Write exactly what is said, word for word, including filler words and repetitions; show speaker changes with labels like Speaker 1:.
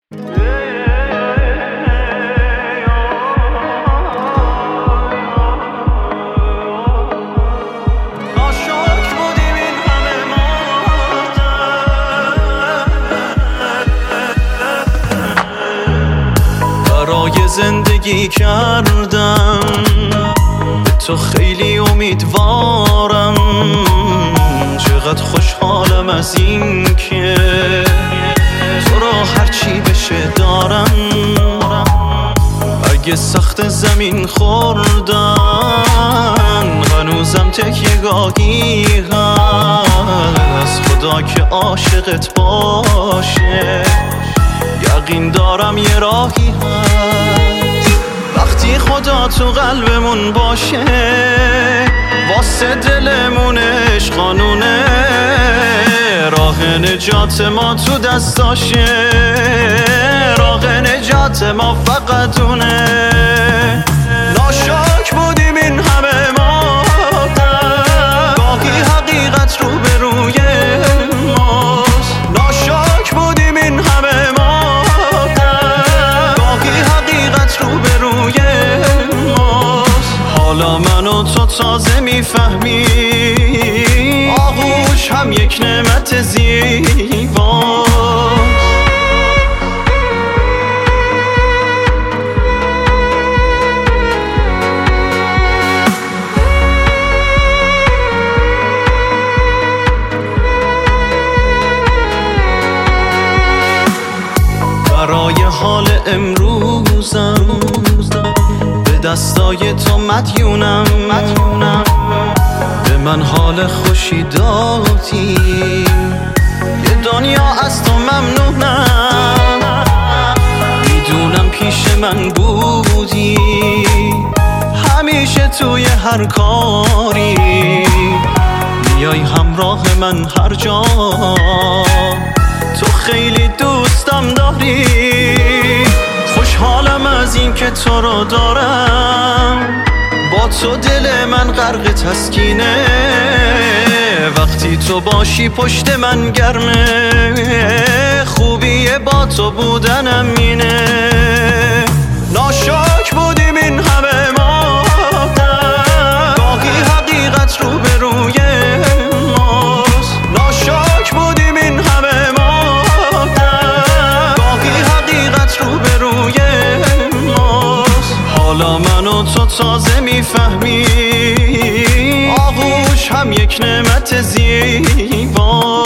Speaker 1: برای زندگی کردم به تو خیلی امیدوارم، چقدر خوشحالم از این که تو را هرچی بشه دارم. اگه سخت زمین خوردن هنوزم تکیه گاهی هست، خدا که عاشقت باشه یقین دارم یه راهی هست. وقتی خدا تو قلبمون باشه واسه دلمون عشق قانونه، راه نجات ما تو دستاشه، راه نجات ما فقط اونه. ناشاک بودیم این همه ما، گاهی حقیقت رو به روی ماست. ناشاک بودیم این همه ما، گاهی حقیقت رو به روی ماست. حالا من و تو تازه میفهمیم آغوش هم یک نعمت زیباست. برای حال امروزم به دستای تو مدیونم، به من حال خوشی دادی، یه دنیا از تو ممنونم. میدونم پیش من بودی همیشه توی هر کاری، میای همراه من هر جا، تو خیلی دوستم داری. خوشحالم از این که تو رو دارم، با تو دل من غرق تسکینه. وقتی تو باشی پشت من گرمه، خوبیه با تو بودنم اینه. ناشاک بودیم این همه ما، گاهی حقیقت رو به روی ماست. ناشاک بودیم این همه ما، گاهی حقیقت رو به روی ماست. حالا من و تو تازه میفهمیم آغوش هم یک نعمت زیباست.